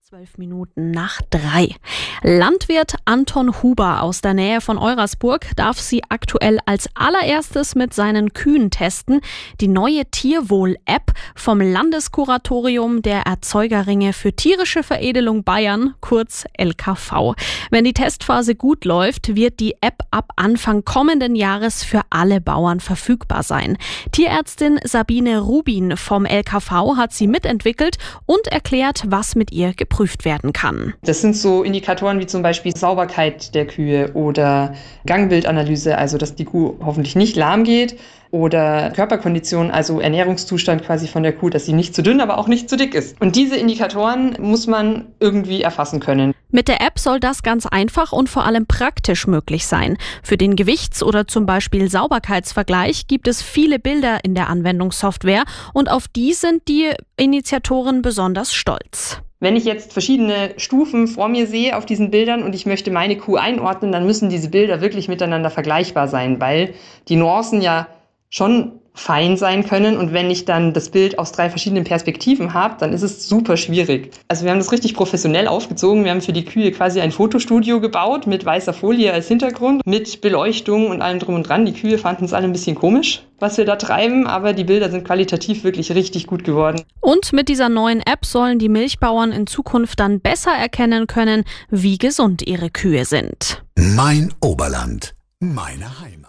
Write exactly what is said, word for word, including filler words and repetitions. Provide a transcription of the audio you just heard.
Zwölf Minuten nach drei. Landwirt Anton Huber aus der Nähe von Eurasburg darf sie aktuell als allererstes mit seinen Kühen testen. Die neue Tierwohl-App vom Landeskuratorium der Erzeugerringe für tierische Veredelung Bayern, kurz L K V. Wenn die Testphase gut läuft, wird die App ab Anfang kommenden Jahres für alle Bauern verfügbar sein. Tierärztin Sabine Rubin vom L K V hat sie mitentwickelt und erklärt, was mit ihr geprüft werden kann. Das sind so Indikatoren wie zum Beispiel Sauberkeit der Kühe oder Gangbildanalyse, also dass die Kuh hoffentlich nicht lahm geht, oder Körperkondition, also Ernährungszustand quasi von der Kuh, dass sie nicht zu dünn, aber auch nicht zu dick ist. Und diese Indikatoren muss man irgendwie erfassen können. Mit der App soll das ganz einfach und vor allem praktisch möglich sein. Für den Gewichts- oder zum Beispiel Sauberkeitsvergleich gibt es viele Bilder in der Anwendungssoftware und auf die sind die Initiatoren besonders stolz. Wenn ich jetzt verschiedene Stufen vor mir sehe auf diesen Bildern und ich möchte meine Kuh einordnen, dann müssen diese Bilder wirklich miteinander vergleichbar sein, weil die Nuancen ja schon fein sein können, und wenn ich dann das Bild aus drei verschiedenen Perspektiven habe, dann ist es super schwierig. Also wir haben das richtig professionell aufgezogen. Wir haben für die Kühe quasi ein Fotostudio gebaut mit weißer Folie als Hintergrund, mit Beleuchtung und allem drum und dran. Die Kühe fanden es alle ein bisschen komisch, was wir da treiben, aber die Bilder sind qualitativ wirklich richtig gut geworden. Und mit dieser neuen App sollen die Milchbauern in Zukunft dann besser erkennen können, wie gesund ihre Kühe sind. Mein Oberland, meine Heimat.